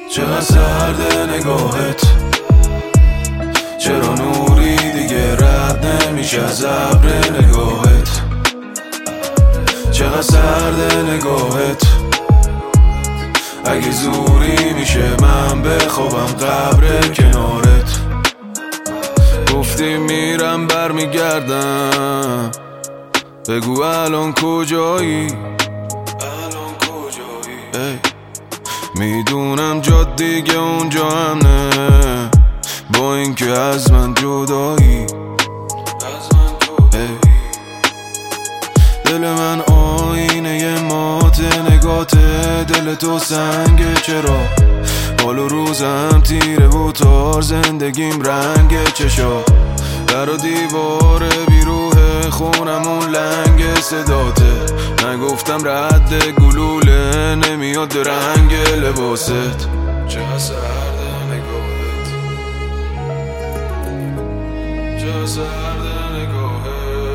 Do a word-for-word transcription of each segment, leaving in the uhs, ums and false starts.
چقدر سرده نگاهت، چرا نوری دیگه رد نمیشه از ابر نگاهت. چقدر سرده نگاهت، اگه زوری میشه من بخوابم قبر کنارت. گفتی میرم برمیگردم، بگو الان کجایی؟ الان کجایی؟ ای میدونم جاد دیگه اونجا هم نه، با اینکه از من جدایی. دل من آینه مات نگاته، دل تو سنگه چرا حال و روزم تیره و تار، زندگیم رنگ چشا در و دیوار بیروه خونمون لنگ صداته. نگفتم رد گلوله نمیاد رنگ لباست. چه سرده نگاهت، چه سرده نگاهت.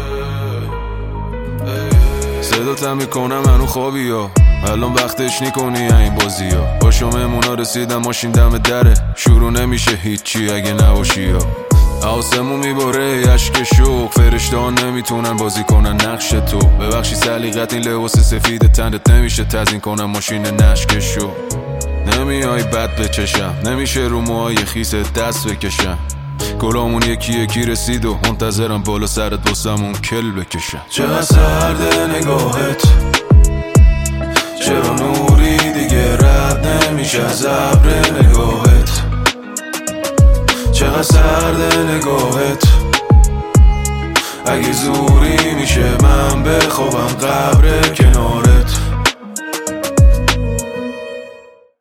صداتم میکنم منو خوابی ها، الان وقتش نیکنی این بازی ها. با شممونا رسیدم ماشین دم دره، شروع نمیشه هیچی اگه نباشی ها. آسمون میباره عشق شوق، فرشته‌ها نمیتونن بازی کنن نقش تو. ببخشی سلیقت این لباس سفید تنت نمیشه تزیین کنم ماشین نشکشو. نمیای بد بچشم، نمیشه رو موهای خیس دست بکشم. گلامون یکی یکی رسید و منتظرم بالا سرت واسمون کل بکشم. چقدر سرده نگاهت، چرا نوری دیگه رد نمیشه از ابر نگاهت. چقدر سرده نگاهت، اگه زوری میشه من بخوابم قبر کنار